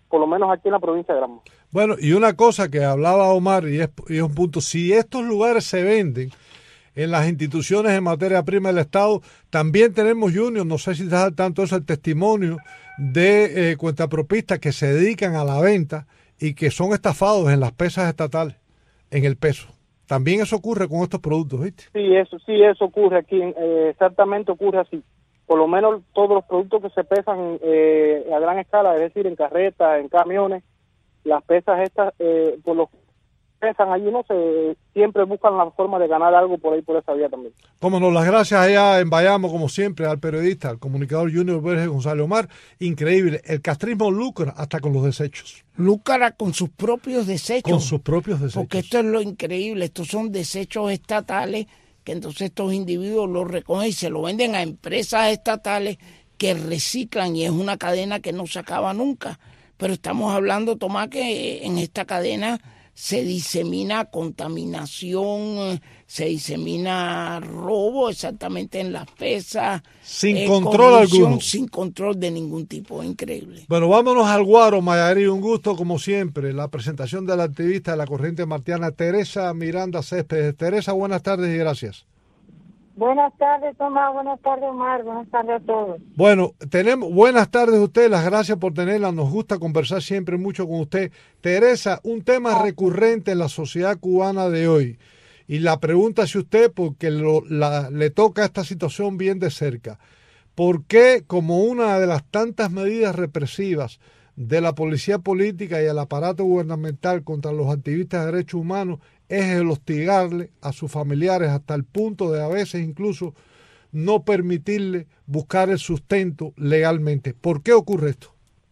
por lo menos aquí en la provincia de Granma. Bueno, y una cosa que hablaba Omar, y es un punto, si estos lugares se venden en las instituciones en materia prima del Estado, también tenemos, Junior, no sé si estás al tanto, eso el testimonio de cuentapropistas que se dedican a la venta y que son estafados en las pesas estatales, en el peso. También eso ocurre con estos productos, ¿viste? Sí, eso ocurre aquí, exactamente ocurre así. Por lo menos todos los productos que se pesan a gran escala, es decir, en carretas, en camiones, las pesas estas, por los que pesan allí, siempre buscan la forma de ganar algo por ahí, por esa vía también. Cómo no, las gracias allá en Bayamo, como siempre, al periodista, al comunicador Junior Verges González Omar. Increíble, el castrismo lucra hasta con los desechos. Lucra con sus propios desechos. Con sus propios desechos. Porque esto es lo increíble, estos son desechos estatales que entonces estos individuos los recogen y se lo venden a empresas estatales que reciclan, y es una cadena que no se acaba nunca. Pero estamos hablando, Tomás, que en esta cadena se disemina contaminación, se disemina robo exactamente en las pesas. Sin control alguno. Sin control de ningún tipo, increíble. Bueno, vámonos al Guaro, Mayarí, un gusto como siempre. La presentación de la activista de la corriente martiana, Teresa Miranda Céspedes. Teresa, buenas tardes y gracias. Buenas tardes, Tomás. Buenas tardes, Omar. Buenas tardes a todos. Bueno, buenas tardes a usted. Las gracias por tenerla. Nos gusta conversar siempre mucho con usted. Teresa, un tema recurrente en la sociedad cubana de hoy. Y la pregunta si usted, porque le toca esta situación bien de cerca, ¿por qué, como una de las tantas medidas represivas de la policía política y el aparato gubernamental contra los activistas de derechos humanos, es el hostigarle a sus familiares hasta el punto de a veces incluso no permitirle buscar el sustento legalmente? ¿Por qué ocurre esto?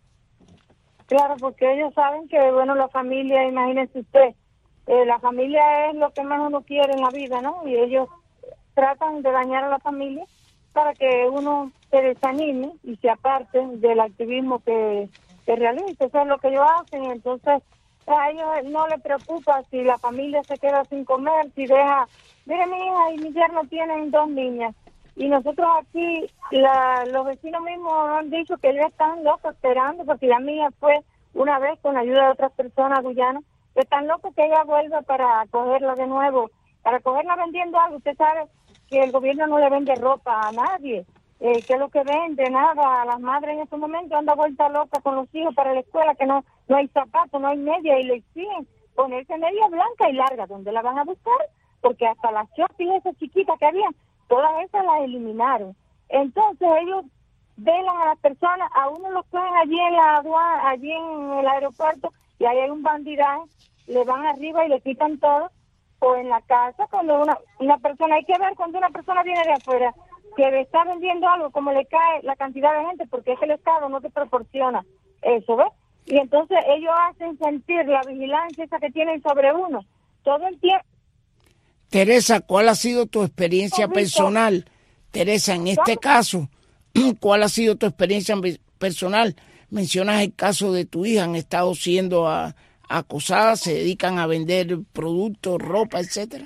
Claro, porque ellos saben que, bueno, la familia, imagínese usted, la familia es lo que más uno quiere en la vida, ¿no? Y ellos tratan de dañar a la familia para que uno se desanime y se aparte del activismo que realiza. Eso es lo que ellos hacen. Entonces, a ellos no les preocupa si la familia se queda sin comer, si deja... Mire, mi hija y mi yerno tienen 2 niñas. Y nosotros aquí, los vecinos mismos han dicho que ellos están locos esperando, porque la mía fue una vez con la ayuda de otras personas guyanas, que están locos que ella vuelva para cogerla de nuevo, para cogerla vendiendo algo. Usted sabe que el gobierno no le vende ropa a nadie, que es lo que vende, nada. A las madres en estos momentos anda vuelta loca con los hijos para la escuela, que no hay zapatos, no hay media, y le exigen ponerse media blanca y larga. ¿Dónde la van a buscar? Porque hasta las chopis esas chiquitas que había, todas esas las eliminaron. Entonces ellos velan a las personas, a uno los cogen allí en la aduana, allí en el aeropuerto, y ahí hay un bandidaje, le van arriba y le quitan todo. O en la casa, cuando una persona, hay que ver cuando una persona viene de afuera, que le está vendiendo algo, como le cae la cantidad de gente, porque es que el Estado no te proporciona eso, ¿ves? Y entonces ellos hacen sentir la vigilancia esa que tienen sobre uno todo el tiempo. Teresa, ¿cuál ha sido tu experiencia personal? Teresa, en este caso, ¿cuál ha sido tu experiencia personal? Mencionas el caso de tu hija, han estado siendo acosadas, se dedican a vender productos, ropa, etcétera.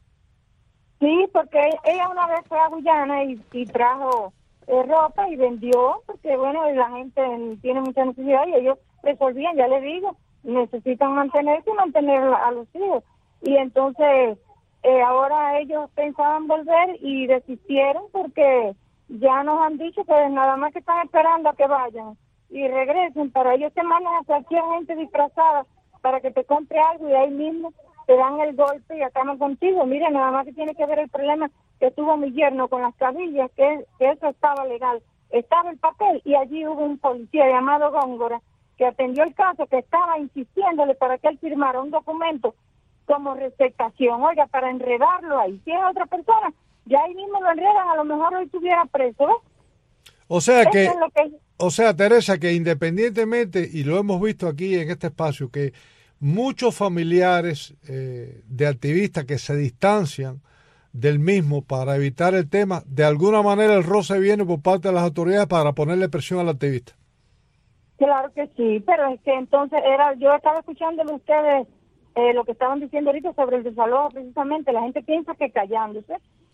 Sí, porque ella una vez fue a Guyana y trajo ropa y vendió, porque bueno, la gente tiene mucha necesidad y ellos resolvían, ya les digo, necesitan mantenerse y mantener a los hijos. Y entonces ahora ellos pensaban volver y desistieron porque ya nos han dicho que nada más que están esperando a que vayan y regresen. Para ellos te mandan a cualquier gente disfrazada para que te compre algo y ahí mismo te dan el golpe y acaban contigo. Mira, nada más que tiene que ver el problema que tuvo mi yerno con las cabillas, que eso estaba legal. Estaba el papel y allí hubo un policía llamado Góngora que atendió el caso, que estaba insistiéndole para que él firmara un documento como receptación, oiga, para enredarlo ahí. Si es otra persona, ya ahí mismo lo enredan, a lo mejor hoy estuviera preso, ¿ves? O sea, Teresa, que independientemente, y lo hemos visto aquí en este espacio, que muchos familiares de activistas que se distancian del mismo para evitar el tema, de alguna manera el roce viene por parte de las autoridades para ponerle presión al activista. Claro que sí, pero es que entonces yo estaba escuchándole a ustedes lo que estaban diciendo ahorita sobre el desalojo, precisamente. La gente piensa que callándose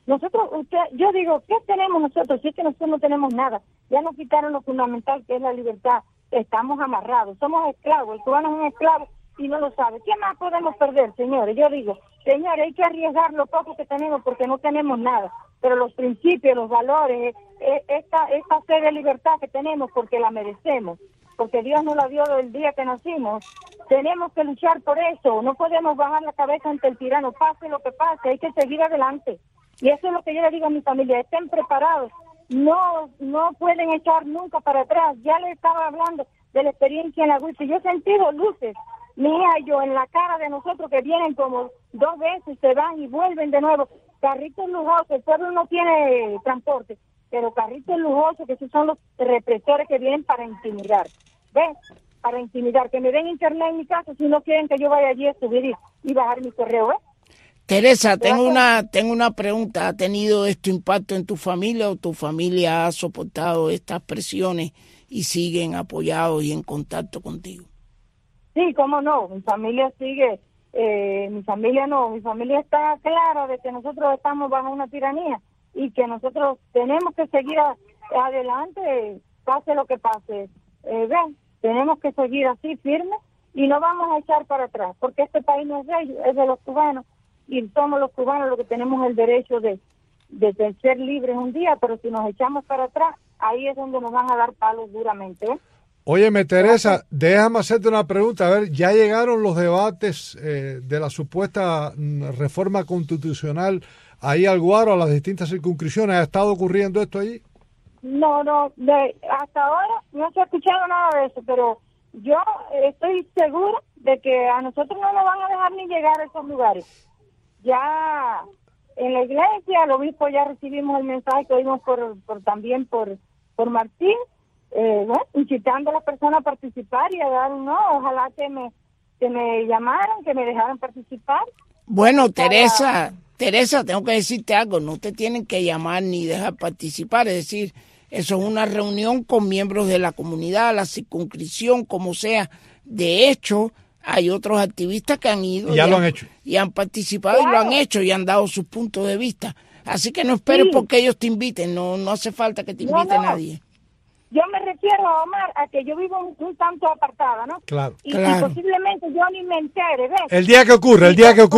Nosotros, yo digo, ¿qué tenemos nosotros? Si es que nosotros no tenemos nada. Ya nos quitaron lo fundamental, que es la libertad. Estamos amarrados, somos esclavos. El cubano es un esclavo y no lo sabe. ¿Qué más podemos perder, señores? Yo digo, señores, hay que arriesgar lo poco que tenemos porque no tenemos nada. Pero los principios, los valores, esta sed de libertad que tenemos porque la merecemos, porque Dios nos la dio del día que nacimos, tenemos que luchar por eso. No podemos bajar la cabeza ante el tirano, pase lo que pase, hay que seguir adelante. Y eso es lo que yo le digo a mi familia, estén preparados, no pueden echar nunca para atrás. Ya les estaba hablando de la experiencia en la wifi, yo he sentido luces, mi hija y yo, en la cara de nosotros, que vienen como 2 veces, se van y vuelven de nuevo, carritos lujosos. El pueblo no tiene transporte, pero carritos lujosos, que esos son los represores que vienen para intimidar, ¿ves? Para intimidar, que me den internet en mi casa si no quieren que yo vaya allí a subir y bajar mi correo, ¿ves? Teresa, tengo una pregunta. ¿Ha tenido esto impacto en tu familia o tu familia ha soportado estas presiones y siguen apoyados y en contacto contigo? Sí, cómo no, mi familia sigue, mi familia está clara de que nosotros estamos bajo una tiranía y que nosotros tenemos que seguir adelante, pase lo que pase. Ven, tenemos que seguir así firmes y no vamos a echar para atrás, porque este país no es de ellos, es de los cubanos. Y somos los cubanos los que tenemos el derecho de ser libres un día, pero si nos echamos para atrás, ahí es donde nos van a dar palos duramente. Óyeme, Teresa, déjame hacerte una pregunta. A ver, ¿ya llegaron los debates de la supuesta reforma constitucional ahí al Guaro, a las distintas circunscripciones? ¿Ha estado ocurriendo esto allí? No, hasta ahora no se ha escuchado nada de eso, pero yo estoy segura de que a nosotros no nos van a dejar ni llegar a esos lugares. Ya en la iglesia, el obispo, ya recibimos el mensaje que oímos también por Martín, incitando a las personas a participar y a dar un no. Ojalá que me llamaran, que me dejaran participar. Bueno, Teresa, tengo que decirte algo, no te tienen que llamar ni dejar participar, es decir, eso es una reunión con miembros de la comunidad, la circunscripción, como sea. De hecho, hay otros activistas que han ido y ya lo han hecho y han participado, claro, y lo han hecho y han dado sus puntos de vista. Así que no esperes porque ellos te inviten, no hace falta que te invite nadie. Yo me refiero, Omar, a que yo vivo un tanto apartada, ¿no? Claro. Y posiblemente yo ni me entere, ¿ves? El día que ocurra,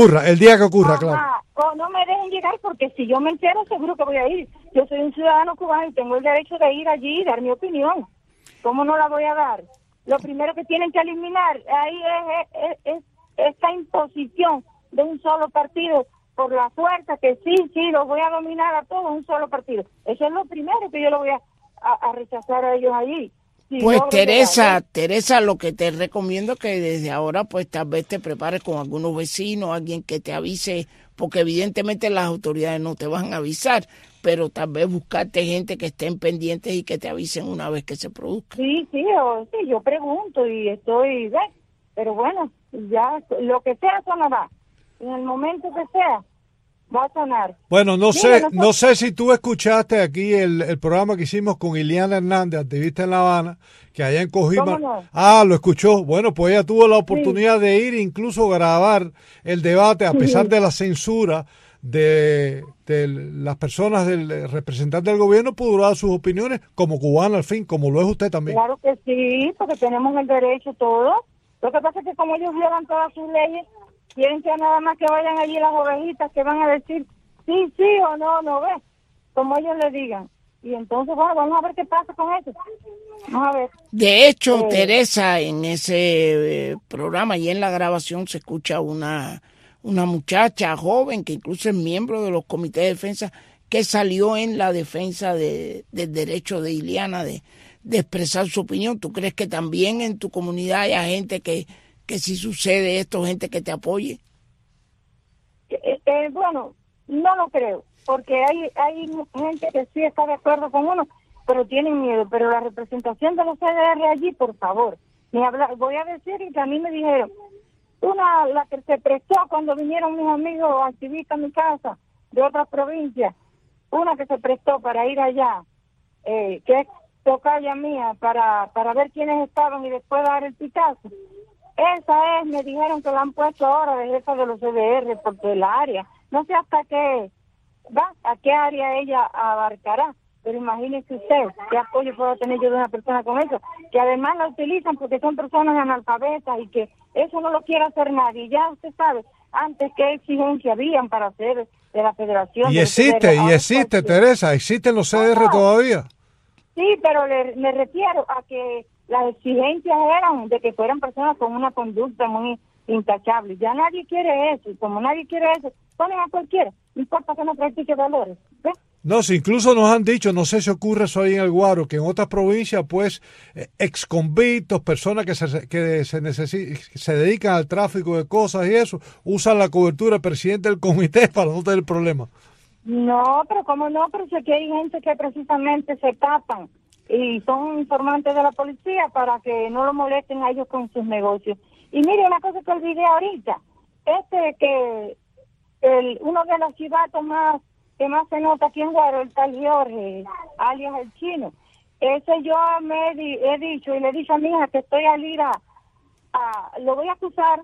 claro. O no me dejen llegar, porque si yo me entero, seguro que voy a ir. Yo soy un ciudadano cubano y tengo el derecho de ir allí y dar mi opinión. ¿Cómo no la voy a dar? Lo primero que tienen que eliminar ahí es esta imposición de un solo partido por la fuerza, que sí, lo voy a dominar a todos, un solo partido. Eso es lo primero que yo lo voy a rechazar a ellos allí. Si pues Teresa, lo que te recomiendo es que desde ahora pues tal vez te prepares con algunos vecinos, alguien que te avise, porque evidentemente las autoridades no te van a avisar, pero tal vez buscarte gente que estén pendientes y que te avisen una vez que se produzca. Sí, yo pregunto y estoy, ¿ves? Pero bueno, ya lo que sea sonará, en el momento que sea va a sonar. Bueno, no sé si tú escuchaste aquí el programa que hicimos con Iliana Hernández, activista en La Habana, que allá en Cojima. No? Lo escuchó. Bueno, pues ella tuvo la oportunidad de ir, incluso grabar el debate, a pesar de la censura de las personas, del representante del gobierno, pudo dar sus opiniones como cubana al fin, como lo es usted también. Claro que sí, porque tenemos el derecho todo. Lo que pasa es que como ellos violan todas sus leyes, quieren que nada más que vayan allí las ovejitas que van a decir sí o no ves, como ellos le digan. Y entonces, bueno, vamos a ver qué pasa con eso. Vamos a ver. De hecho, Teresa, en ese programa y en la grabación se escucha una muchacha joven que incluso es miembro de los comités de defensa, que salió en la defensa del derecho de Iliana de expresar su opinión. ¿Tú crees que también en tu comunidad haya gente que si sucede esto, gente que te apoye? Bueno, no lo creo, porque hay gente que sí está de acuerdo con uno, pero tienen miedo. Pero la representación de los CDR allí, por favor, voy a decir que a mí me dijeron, la que se prestó cuando vinieron mis amigos activistas a mi casa de otras provincias, una que se prestó para ir allá, que es tocaya mía, para ver quiénes estaban y después dar el pitazo. Esa me dijeron que la han puesto ahora de jefa de los CDR porque el área, no sé hasta qué va, ¿a qué área ella abarcará? Pero imagínese usted, qué apoyo puedo tener yo de una persona con eso, que además la utilizan porque son personas analfabetas y que eso no lo quiere hacer nadie. Ya usted sabe, antes qué exigencia habían para hacer de la federación. Y existe, Teresa, existen los CDR todavía. Sí, pero me refiero a que las exigencias eran de que fueran personas con una conducta muy intachable. Ya nadie quiere eso, y como nadie quiere eso, ponen a cualquiera, no importa que no practique valores. ¿Ves? No, si incluso nos han dicho, no sé si ocurre eso ahí en el Guaro, que en otras provincias, pues, exconvictos, personas que se dedican al tráfico de cosas y eso, usan la cobertura del presidente del comité para no tener problemas. No, pero cómo no, pero si aquí hay gente que precisamente se tapan y son informantes de la policía para que no lo molesten a ellos con sus negocios. Y mire, una cosa que olvidé ahorita, que uno de los chivatos que más se nota aquí en Guaro, el tal Jorge, alias el chino, ese yo he dicho y le he dicho a mi hija que estoy al ir lo voy a acusar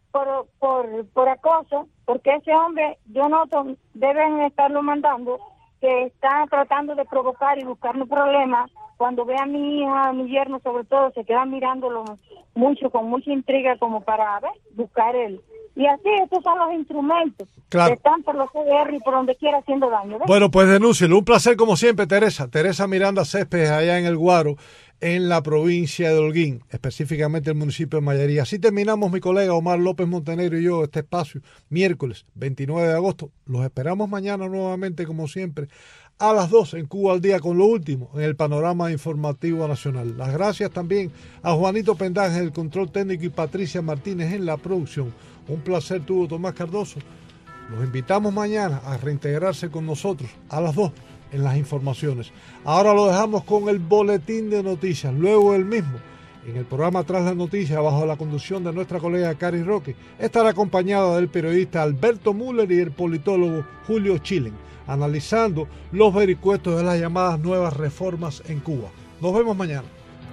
por acoso, porque ese hombre, yo noto, deben estarlo mandando, que está tratando de provocar y buscarme problemas. Cuando ve a mi hija, a mi yerno sobre todo, se queda mirándolo mucho, con mucha intriga, como para buscar él. Y así, estos son los instrumentos que están por los CDR y por donde quiera haciendo daño. ¿Ves? Bueno, pues denúncielo. Un placer como siempre, Teresa. Teresa Miranda Céspedes, allá en el Guaro, en la provincia de Holguín, específicamente el municipio de Mayarí. Así terminamos mi colega Omar López Montenegro y yo este espacio, miércoles 29 de agosto. Los esperamos mañana nuevamente, como siempre, a las 2 en Cuba al Día con lo último en el panorama informativo nacional. Las gracias también a Juanito Pendaje en el control técnico y Patricia Martínez en la producción. Un placer tuvo Tomás Cardoso. Los invitamos mañana a reintegrarse con nosotros a las 2 en las informaciones. Ahora lo dejamos con el boletín de noticias. Luego el mismo, en el programa Tras las Noticias, bajo la conducción de nuestra colega Cari Roque, estará acompañada del periodista Alberto Müller y el politólogo Julio Chilen, analizando los vericuetos de las llamadas nuevas reformas en Cuba. Nos vemos mañana.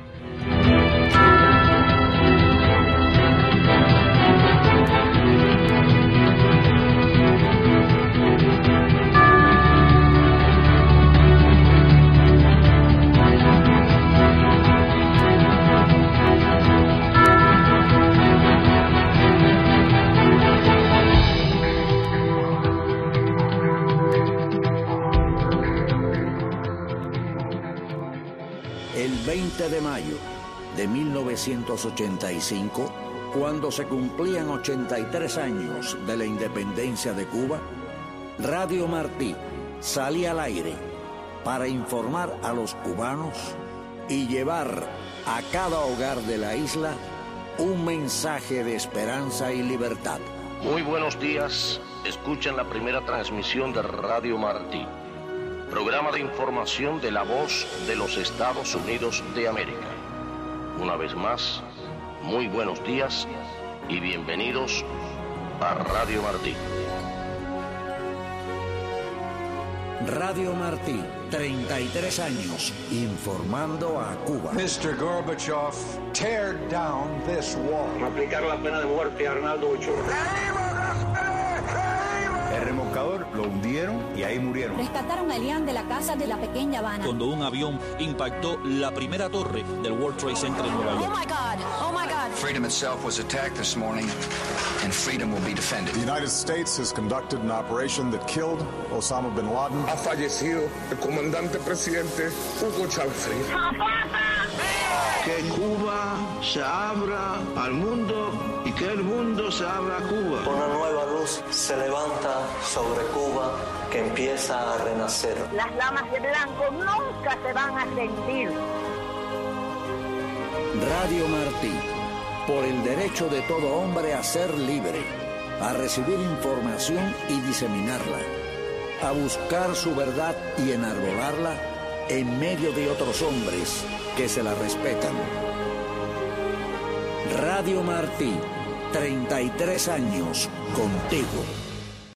El 20 de mayo de 1985, cuando se cumplían 83 años de la independencia de Cuba, Radio Martí salía al aire para informar a los cubanos y llevar a cada hogar de la isla un mensaje de esperanza y libertad. Muy buenos días, escuchan la primera transmisión de Radio Martí, programa de información de la voz de los Estados Unidos de América. Una vez más, muy buenos días y bienvenidos a Radio Martí. Radio Martí, 33 años, informando a Cuba. Mr. Gorbachev, tear down this wall. Aplicar la pena de muerte a Arnaldo Ochoa. El remolcador lo hundieron y ahí murieron. Rescataron a Elian de la casa de la pequeña Habana. Cuando un avión impactó la primera torre del World Trade Center en Nueva York. Oh my God, oh my God. Freedom itself was attacked this morning, and freedom will be defended. The United States has conducted an operation that killed Osama bin Laden. Ha fallecido el comandante presidente Hugo Chávez. Que Cuba se abra al mundo y que el mundo se abra a Cuba. Una nueva luz se levanta sobre Cuba que empieza a renacer. Las damas de blanco nunca se van a rendir. Radio Martí, por el derecho de todo hombre a ser libre, a recibir información y diseminarla, a buscar su verdad y enarbolarla en medio de otros hombres que se la respetan. Radio Martí, 33 años contigo.